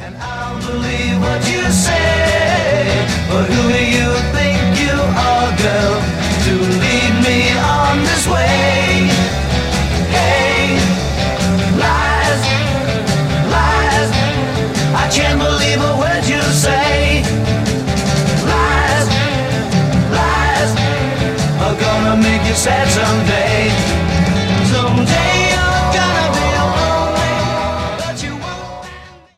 I'll believe what you say, but who do you think you are, girl, to lead me on this way? Hey, lies, lies, I can't believe a word you say. Lies, lies, are gonna make you sad someday. Someday